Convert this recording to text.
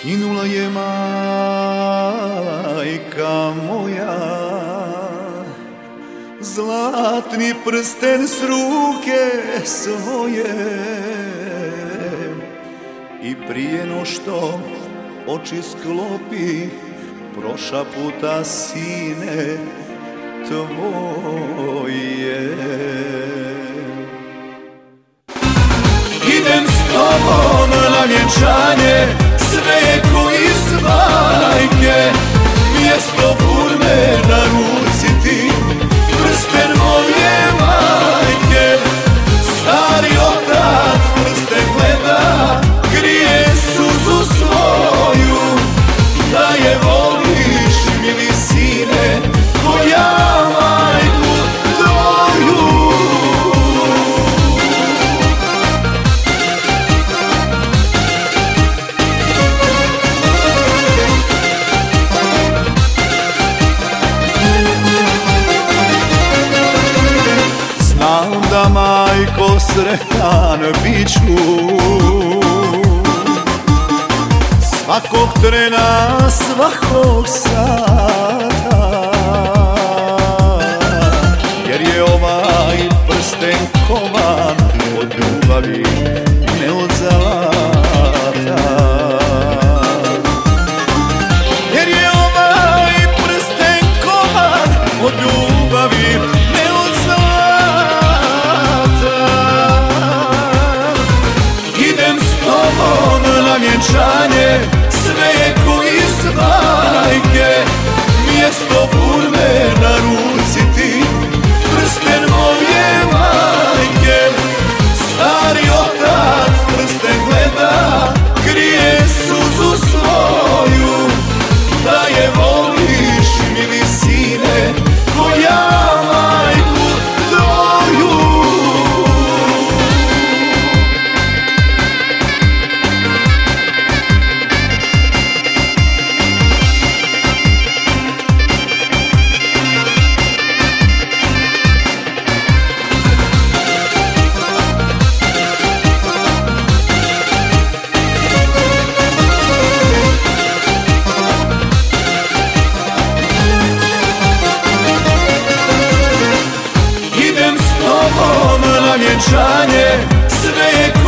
Ginula je majka moja, zlatni prsten s ruke svoje. I prije no što oči sklopi, proša puta sine tvoje. Idem s tobom na vjenčanje, sve je ko iz bajke. Mjesto burme na ruci ti, prsten moje majke. Stari otac prsten gleda, krije suzu svoju. Da je voliš, mili sine, ko ja majku tvoju. Znam da majko sretan bit ću svakog trena, svakog sata, jer je ovaj prsten kovan od ljubavi, ne od zlata. Jer je ovaj prsten kovan od ljubavi, ne od zlata. Idem s tobom na vjenčanje, sve je ko iz bajke. Mjesto burme na ruci ti, prsten moje majke. Stari otac prsten gleda, krije suzu svoju. Da je voliš, mili sine, ko ja majku tvoju. Idem s tobom na vjenčanje, sve je